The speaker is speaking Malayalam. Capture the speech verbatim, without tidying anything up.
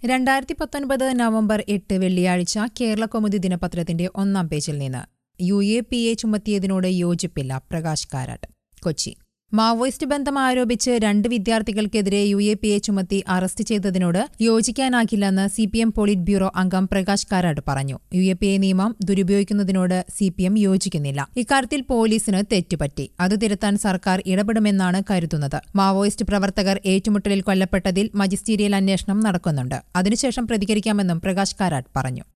രണ്ടായിരത്തി പത്തൊൻപത് നവംബർ എട്ട് വെള്ളിയാഴ്ച കേരളകൗമുദി ദിനപത്രത്തിന്റെ ഒന്നാം പേജിൽ നിന്ന് യു എ പി എ ചുമത്തിയതിനോട് യോജിപ്പില്ല പ്രകാശ് കാരാട്ട്. കൊച്ചി. മാവോയിസ്റ്റ് ബന്ധം ആരോപിച്ച് രണ്ട് വിദ്യാർത്ഥികൾക്കെതിരെ യു എ പി എ ചുമത്തി അറസ്റ്റ് ചെയ്തതിനോട് യോജിക്കാനാകില്ലെന്ന് C P M polit bureau അംഗം പ്രകാശ് കാരാട്ട് പറഞ്ഞു. യു എ പി എ നിയമം ദുരുപയോഗിക്കുന്നതിനോട് സി പി എം യോജിക്കുന്നില്ല. ഇക്കാര്യത്തിൽ പോലീസിന് തെറ്റുപറ്റി. അത് തിരുത്താൻ സർക്കാർ ഇടപെടുമെന്നാണ് കരുതുന്നത്. മാവോയിസ്റ്റ് പ്രവർത്തകർ ഏറ്റുമുട്ടലിൽ കൊല്ലപ്പെട്ടതിൽ മജിസ്റ്റീരിയൽ അന്വേഷണം നടക്കുന്നുണ്ട്. അതിനുശേഷം പ്രതികരിക്കാമെന്നും പ്രകാശ് കാരാട്ട് പറഞ്ഞു.